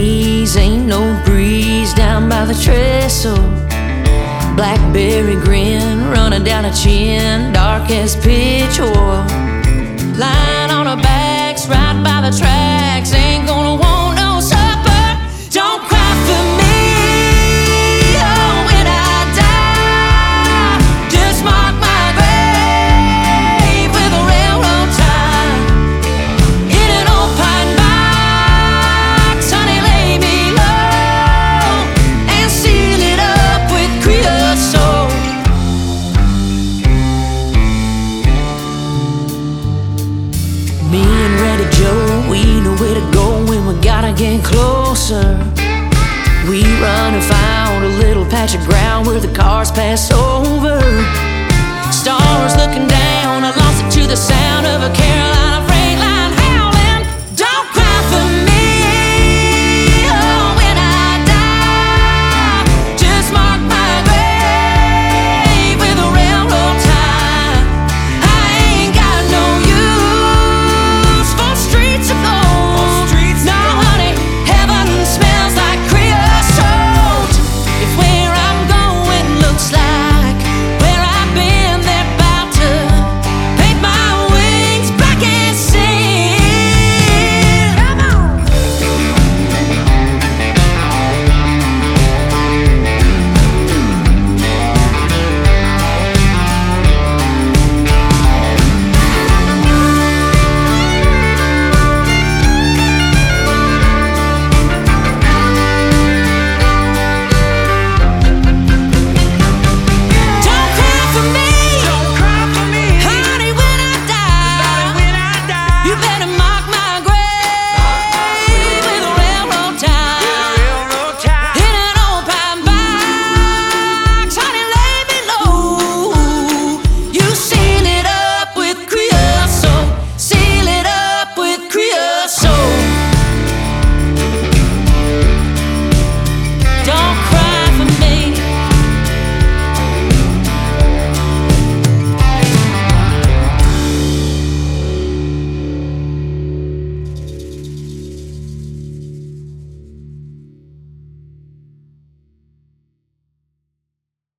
knees, ain't no breeze down by the trestle. Blackberry grin running down her chin, dark as pitch oil. Lying on her backs right by the tracks, ain't gonna want no supper. Don't cry for me, oh, when I die. Just mark my grave with a railroad tie. In an old pine box, honey, lay me low and seal it up with creosote. Me and Reddy Joe, we know where to go when we gotta get closer. We run and found a little patch of ground where the cars pass over. Stars looking down, I lost it to the sound of a Carolina